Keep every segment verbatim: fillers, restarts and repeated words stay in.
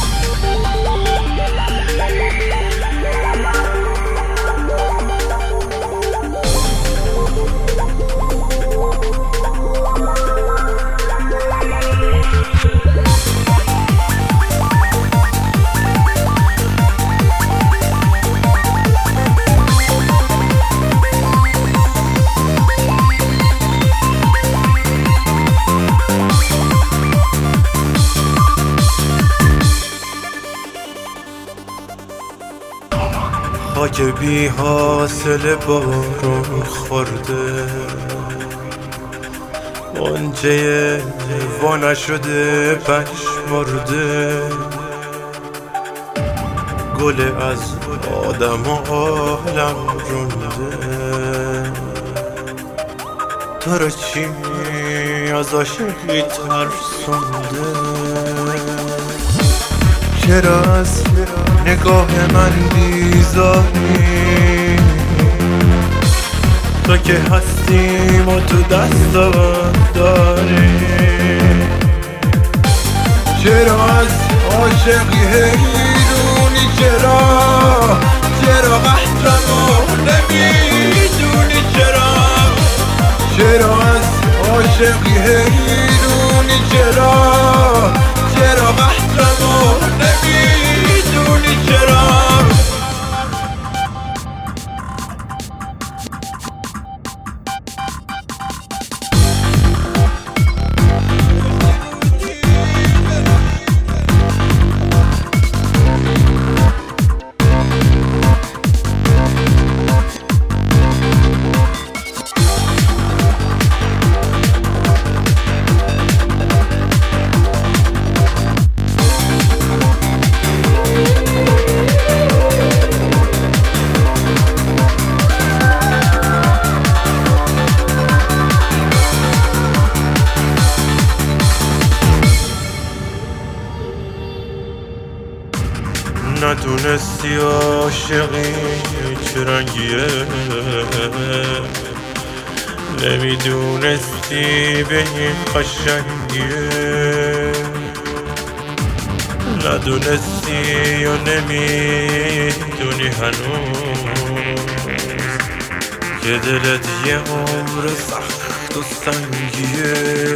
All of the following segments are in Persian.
خاک بی حاصل بارون خورده، غنچه وا نشده پژمرده، گل از آدم و عالم رونده. تو رو چی از عاشقی ترسونده؟ چرا از نگاه من بیزاری؟ تو که هستیم و تو دستات داری. چرا از عاشقی حیرونی؟ چرا چرا قهرمو نمیدونی؟ چرا چرا از عاشقی حیرونی؟ چرا چرا قهرمو نمیدونی؟ چرا ندونستی عاشقی چه رنگیه، نمیدونستی به این قشنگیه، ندونستی یا نمیدونی هنوز که دلت یه عمر سخت و سنگیه.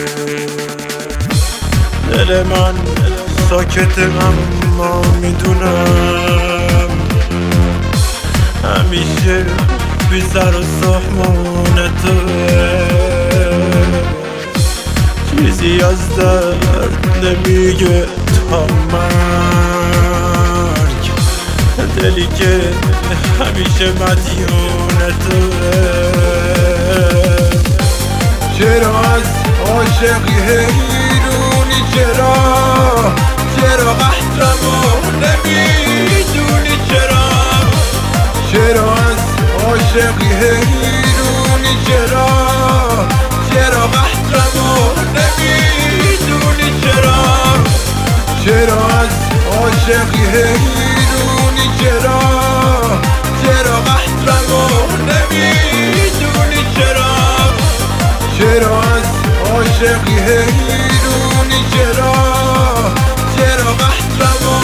دل من ساکته اما میدونم همیشه بی سر و سامان توه، چیزی از درد نمیگه تا مرگ، دلی که همیشه مدیون توه. چرا از عاشقی حیرونی؟ چرا چرا قهرمو نمیدونی؟ چرا چرا از عاشقی حیرونی؟ چرا چرا قهرمو نمیدونی؟ چرا چرا از عاشقی حیرونی؟ چرا چرا قهرمو نمیدونی؟ چرا چرا از عاشقی حیرونی؟ چرا چرا قهرمو